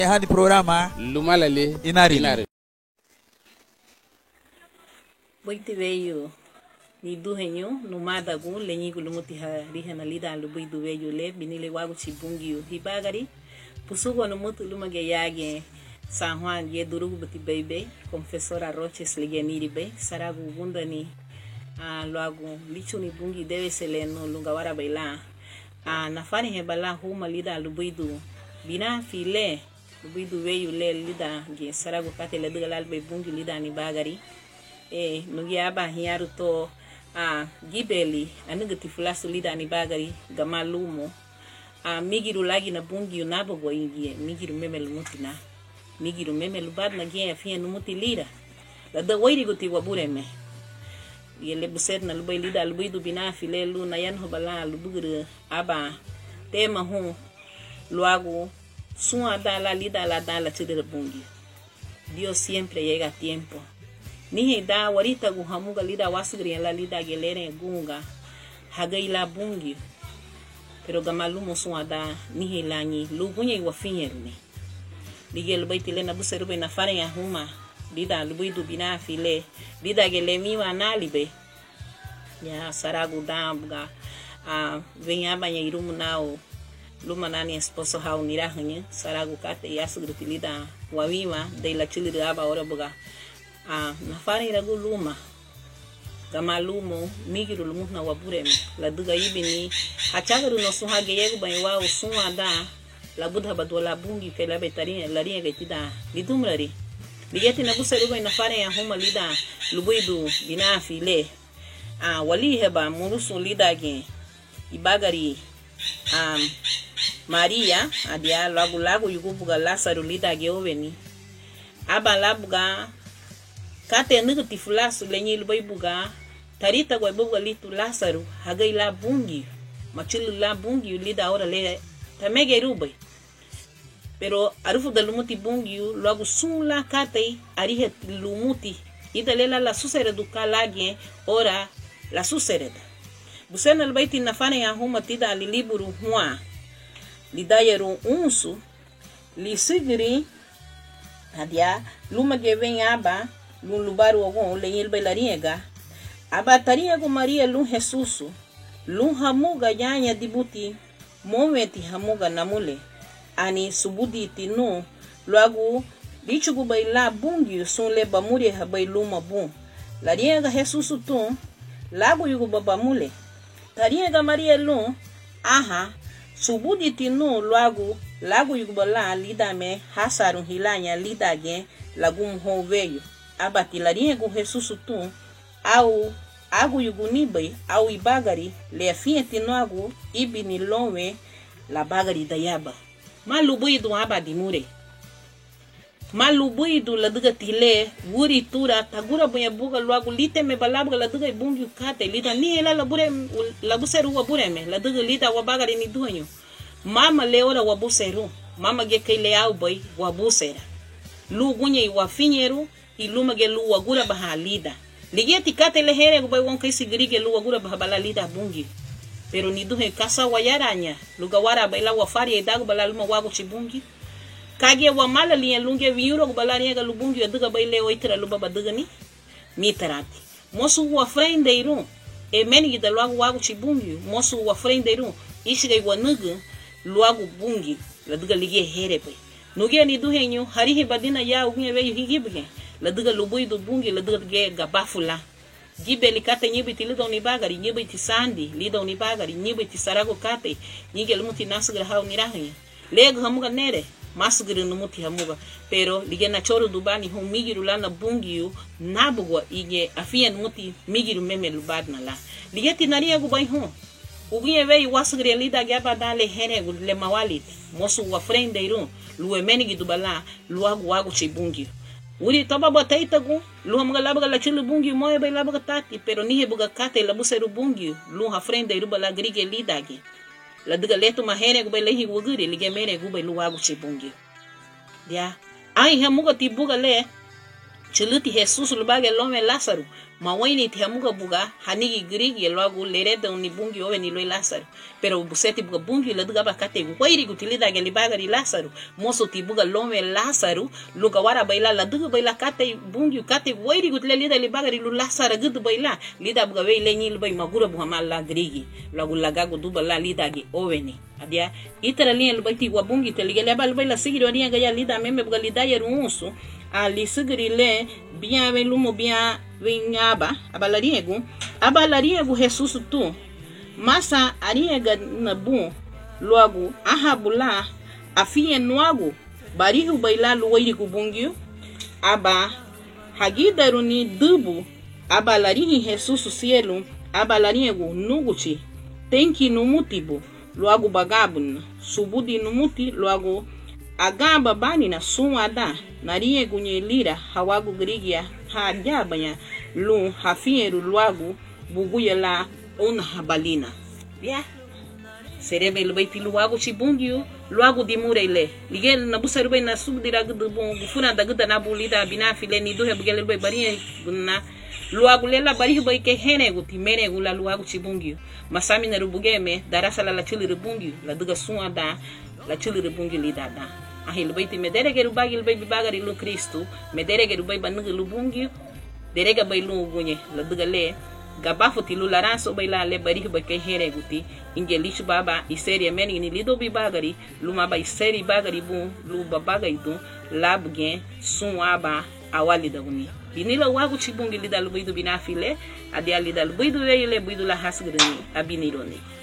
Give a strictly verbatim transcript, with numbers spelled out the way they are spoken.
hadi programa Lumalale Inari. Inari. Boite veio ni du henyo no madagu lenyi gulumuti ha rihana lida lu boidu veio le binile wagu chibungi hibagari pusugo no mutu lumage yage San Juan ye durugu bati bebe confessora Roches ligeniri be saragu gundani a loagu lichuni bungi deve seleno lungawara baila a nafani hebala huma lida lu boidu bina file lu boidu veio le lida ge saragu kate le dugalal be bungi lida ni bagari e nugi aba hiaru to a gibeli anuga tifulasu lida ni bagari gamalumo a migiru lagi na bungi unabo go ingie migiru memelu mutina migiru memelu bad na gia fia numuti lira la da wairi go tiwa bureme yele buset na lubai lida lubai du bina file lu na yan hobala lubugre aba tema hu luago sua dala lida la dala chidere bungi Dios siempre llega a tiempo Nihe da warita gu hamuga lida wasugri la lida gelere gunga hagai la bungi pero gamalumo suada nihe lanyi lugunye wa finyerne ligel baiti lena buseru be na fare ya huma lida lubidu bina file lida gele miwa nalibe ya saragu damga a venha banha irumu nao luma nani esposo hau nirahanye saragu kate yasugri lida wawiwa de la chili aba ora buga Ah, na fari ragu luma gamalumo migiru lumu na waburem la duga ibini achagaru no suha geyegu banwa usuma da la budha badwala bungi fela betari la ringa getida lidumrari ligeti na buseru na fari ya homa lida lubuidu bina file ah wali heba munusu lida ge ibagari um Maria adia lagu lagu yugubuga lasaru lida ge oveni aba labuga Kate nuku tifulasu lenye lubai buga tarita gwa buga litu lasaru hagai la bungi machilu la bungi lida ora le tamege rubai pero arufu da lumuti bungi logo sun la kate arihe lumuti ida lela la susere du kalage ora la susere busena lubai tinafane ya huma tida liliburu hua lidayeru unsu li sigri adia luma geven aba lun lubaru ogon le yel bailariega abataria go Maria lun Jesusu lun hamuga yanya dibuti momenti hamuga namule ani subudi tinu luagu dichugu baila bungi sun le bamuri habailuma bun lariega Jesusu tu lagu yugo babamule tariega Maria lun aha subudi tinu luagu lagu yugo bala lidame hasarun hilanya lidage lagum hoveyo abatilarinha com Jesus tu au agu yugunibai au ibagari le fiente no agu ibini lonwe la bagari da yaba malubuidu abadi mure malubuidu la duga tile wuri tura tagura bunya buga luagu lite me balabga la duga bungi kate lita ni la la bure la buseru wa bure me la duga lita wa bagari ni duanyo mama leora wa buseru mama ge kele au boy wa busera lu gunye wa finyeru iluma ge luwa gura baha lida ligeti kate le here go won kai sigiri ge luwa gura baha bala lida bungi pero ni duhe kasa wayaranya luga wara baila wa fari edago bala luma wago chibungi kage wa mala li lunge viuro go bala riega lubungi edaga baile oitra luba badaga ni mitarati mosu wa frendeiru e meni da luago wago chibungi mosu wa frendeiru ishiga wa nuga luago bungi la duga lige here pe nuge ni duhe nyu harihi badina ya ugne veyu higibge la duga lubui do bungi la duga ge gabafula gibeli kate nyibiti lido ni bagari nyibiti sandi lido ni bagari nyibiti sarago kate nyige lumuti nasugra hau nirahi lego hamuga nere masugri numuti hamuga pero lige na choro dubani hum migiru lana bungiu nabugwa ige afia numuti migiru meme lubadna la lige tinaria go bai hum ugie vei wasugri lida gaba dale here go le mawalit mosu wa frendeiru luwe menigi dubala luagu wagu chibungi Uri toba botaita gu lu mga labaga la chilu bungi moya bay labaga tati pero nihe buga kate la buseru bungi lu ha frente iruba la grige lidagi la diga letu mahere gu bay lehi wuguri lige mere gu bay lu wagu chi bungi dia ai ha muga ti buga le chiluti Jesus lu bage lome Lazaru Mawaini te hamuga buga hanigi grigi logo lereda uni bungi ove ni loi Lázaro. Pero buseti buga bungi la duga bakate wairi gutilida geli bagari Lázaro. Moso ti buga lome Lázaro luga wara baila la duga baila kate bungi kate wairi gutile lida li bagari lu Lázaro gudu baila lida buga wei lenyi lu bai magura buga mala grigi logo lagago duba la lida gi ove ni. Adia itara linha lu baiti wa bungi te ligele bal baila sigiro rinha gaya lida meme buga lida yeru unso ali sigrile bien ve lumo bien vinhaba abalariego abalariego Jesus tu masa ariega na bu logo ahabula afia noago barihu baila luwairi kubungio aba hagidaruni dubu abalarihi Jesus cielo abalariego nuguchi tenki no mutibo logo bagabun subudi no muti logo agaba bani na suada narie gunye lira hawagu grigia hajabanya lu hafieru luagu buguya la una habalina ya serebe lu baiti luagu chibungio luagu dimurele ligel na busaru bay na subdira gudu bungu funa da guda na bulida binafile ni do hebgel bay bari gunna luagu lela bari bay ke hene guti mene gula luagu chibungio masami na rubugeme darasa la la chili rubungio la duga suada la chili rubungio lidada ahil baiti medere geru bagil bay bagari lu Kristo medere geru bay banugu lu bungi derega bay lu gunye la dugale gabafu tilu laranso bay la le bari ba ke here guti ingelishu baba iseri meni ni lido bi bagari lu ma bay seri bagari bu lu babaga itu labgen sunaba awali da uni binila wagu chibungi lidal buidu binafile adi alidal buidu le buidu la hasgrani abinironi